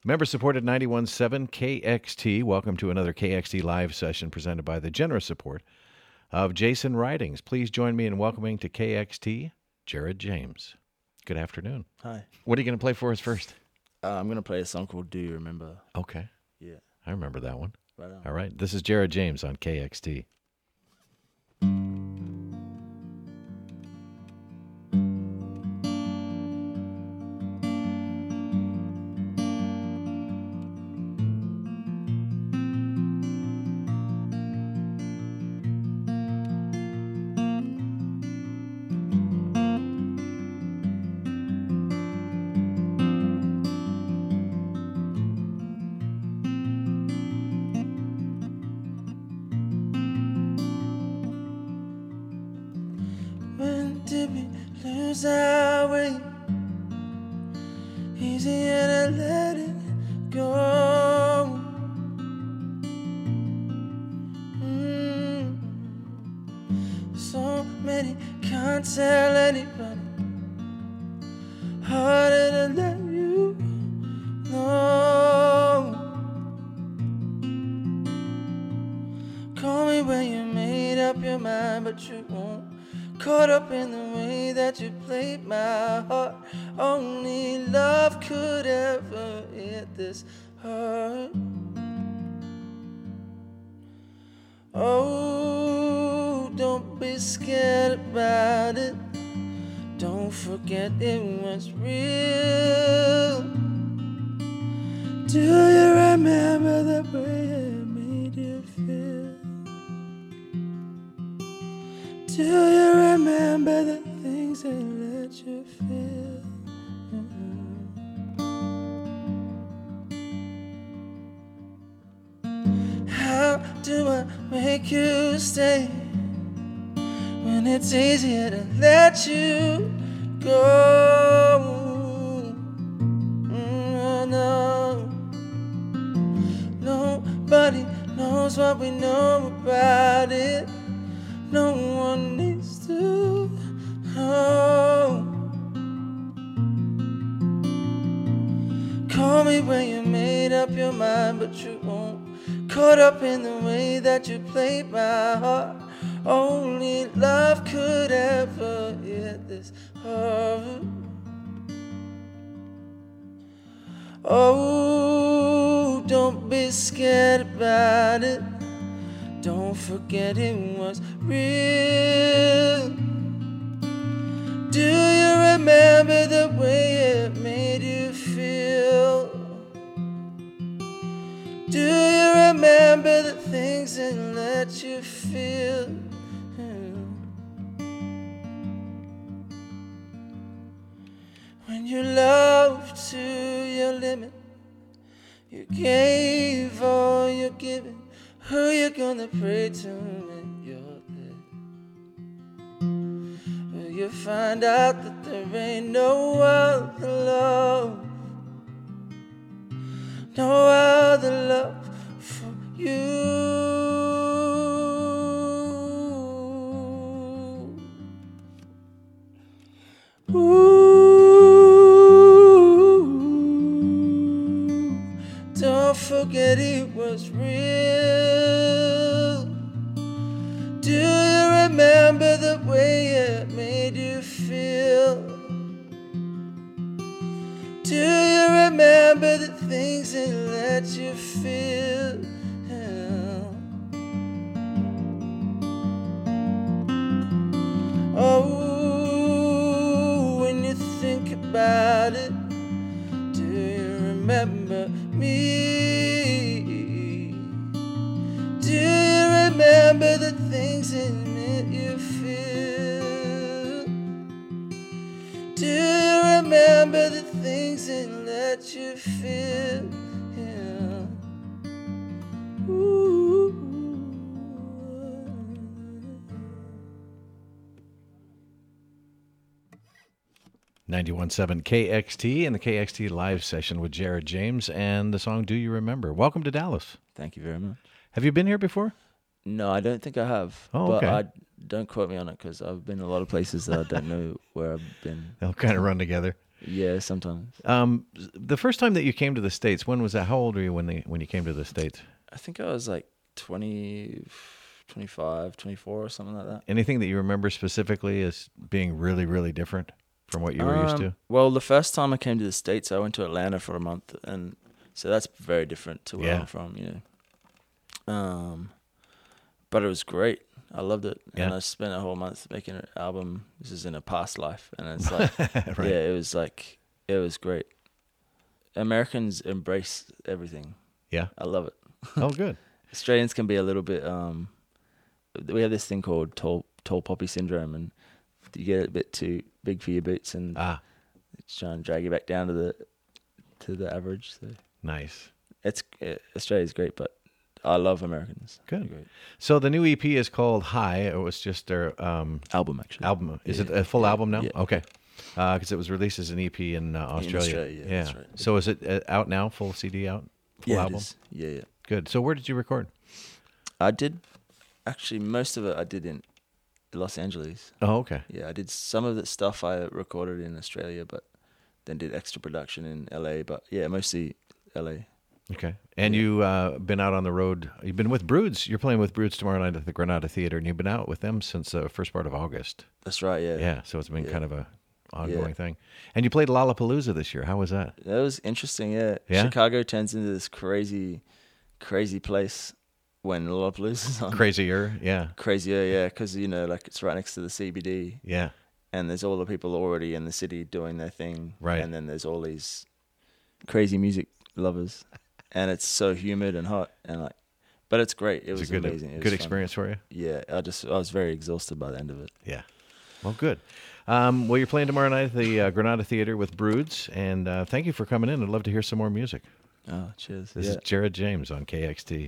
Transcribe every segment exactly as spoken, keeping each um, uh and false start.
Member-supported ninety-one point seven K X T. Welcome to another K X T live session presented by the generous support of Jason Writings. Please join me in welcoming to K X T, Jared James. Good afternoon. Hi. What are you going to play for us first? Uh, I'm going to play a song called Do You Remember? Okay. Yeah. I remember that one. Right on. All right. This is Jared James on K X T. When did we lose our way? Easier to let it go. Mm. So many can't tell anybody. Harder to let you know. Call me when you made up your mind, but you won't. Caught up in the way that you played my heart. Only love could ever hit this hurt. Oh, don't be scared about it. Don't forget it was real. Do you remember the way it made you feel? Do you remember the things that let you feel? Mm-hmm. How do I make you stay when it's easier to let you go? Mm, no. Nobody knows what we know about it. No one needs to know. Call me when you made up your mind, but you won't. Caught up in the way that you played my heart. Only love could ever hit this heart. Oh, don't be scared about it. Don't forget it was real. Do you remember the way it made you feel? Do you remember the things that let you feel? When you loved to your limit, you gave all you're giving. Who you gonna pray to when you're dead? Will you find out that there ain't no other love, no other love for you? Ooh, don't forget it was real. Do you remember the way it made you feel? Do you remember the things that let you feel? Oh, when you think about it, do you remember me? Do you remember the things that made you feel? Do you remember the things that let you feel? Yeah. Ooh. ninety-one point seven K X T and the K X T live session with Jared James and the song Do You Remember? Welcome to Dallas. Thank you very much. Have you been here before? No, I don't think I have. Oh, but okay. I don't quote me on it because I've been a lot of places that I don't know where I've been. They'll kind of run together. Yeah, sometimes. Um, the first time that you came to the States, when was that? How old were you when they when you came to the States? I think I was like twenty, twenty-five, twenty-four or something like that. Anything that you remember specifically as being really, really different from what you were used Um, to? Well, the first time I came to the States, I went to Atlanta for a month, and so that's very different to where Yeah. I'm from, you know. Um, but it was great. I loved it, and Yeah. I spent a whole month making an album. This is in a past life, and it's like, Right. yeah, it was like, it was great. Americans embrace everything. Yeah. I love it. Oh, good. Australians can be a little bit. Um, we have this thing called tall tall poppy syndrome, and you get a bit too big for your boots, and Ah, it's trying to drag you back down to the to the average. So nice. it's uh, Australia's great, but I love Americans. Good. They're great. So the new E P is called High. It was just their um, Album actually. album. Is Yeah, it a full yeah, album now? yeah. Okay. Because it was released as an E P in uh, Australia. Australia, yeah, that's right. So is it uh, out now? Full C D out? Full Yeah, it album? is. Yeah, yeah. Good. So where did you record? I did actually most of it. I did in Los Angeles. Oh, okay. Yeah, I did some of the stuff I recorded in Australia, but then did extra production in L A. But yeah, mostly L A. Okay. And Yeah. you uh, been out on the road. You've been with Broods. You're playing with Broods tomorrow night at the Granada Theater, and you've been out with them since the first part of August. That's right. Yeah. Yeah. So it's been Yeah. kind of a ongoing Yeah. thing. And you played Lollapalooza this year. How was that? That was interesting. Yeah. Yeah? Chicago turns into this crazy, crazy place when Lollapalooza's on. Crazier. Yeah. Crazier, yeah, because you know, like it's right next to the C B D, Yeah. and there's all the people already in the city doing their thing, Right. And then there's all these crazy music lovers, and it's so humid and hot, and like, but it's great. It It was was a good, amazing. It good was fun. experience for you. Yeah, I just I was very exhausted by the end of it. Yeah. Well, good. Um, well, you're playing tomorrow night at the uh, Granada Theater with Broods, and uh, thank you for coming in. I'd love to hear some more music. Oh, cheers. This yeah. is Jared James on K X T.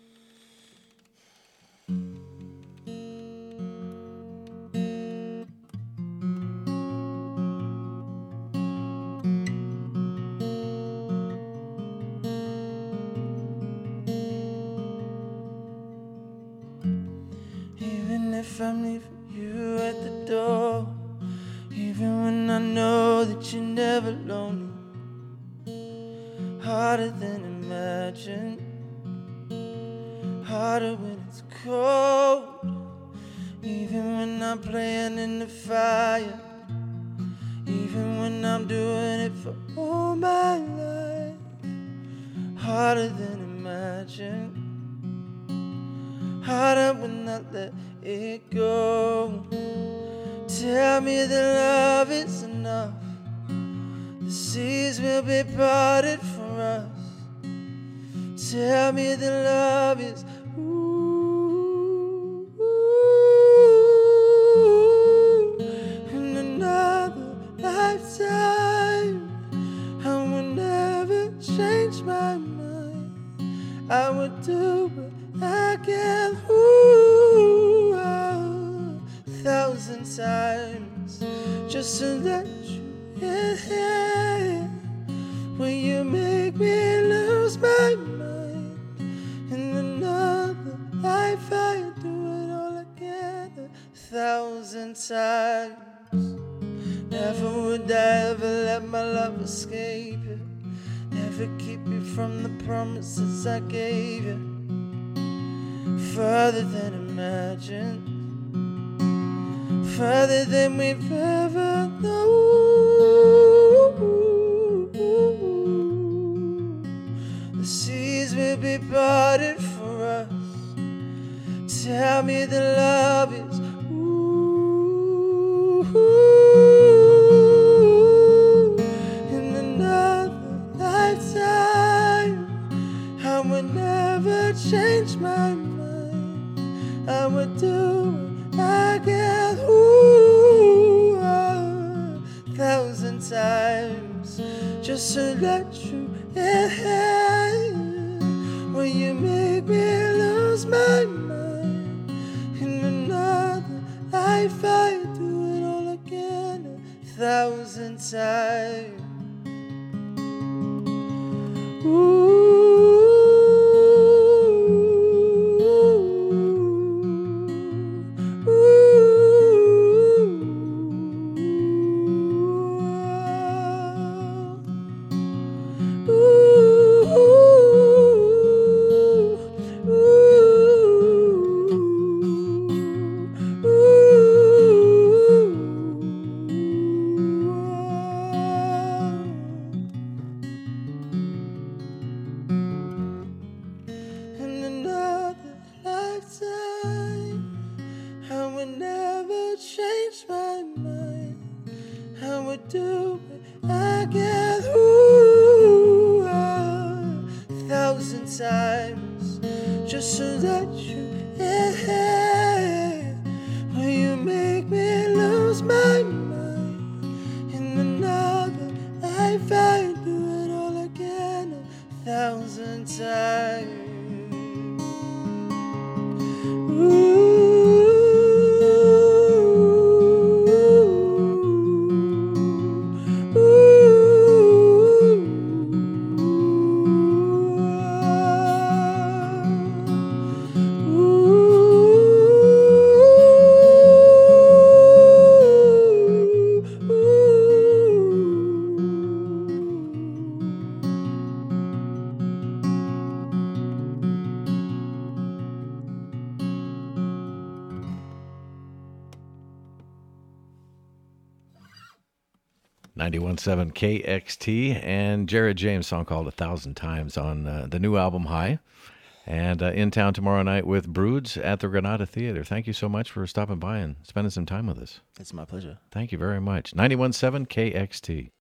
Even if I'm leaving you at the door, even when I know that you're never lonely, harder than imagined, harder when it's cold. Even when I'm playing in the fire, even when I'm doing it for all my life, harder than imagined, harder when I let it go. Tell me that love is enough, the seas will be parted for us. Tell me that love is ooh, ooh, in another lifetime I would never change my mind. I would do what I can, ooh, a thousand times just to let you in. Will you make me lose my mind? In another life I do it all again a thousand times. Never would I ever let my love escape you, never keep you from the promises I gave you. Further than imagined, further than we've ever known. The seas will be parted for us. Tell me that love is ooh, in another lifetime I would never change my mind. I would do what I can, ooh, a thousand times just to let you in. Will you make me lose my mind? In another life I do it all again a thousand times. Ooh. times just so that you yeah. Will you make me lose my mind in another life? I do it all again a thousand times. Ooh. ninety-one point seven K X T and Jared James, song called A Thousand Times on uh, the new album High. And uh, in town tomorrow night with Broods at the Granada Theater. Thank you so much for stopping by and spending some time with us. It's my pleasure. Thank you very much. ninety-one point seven K X T.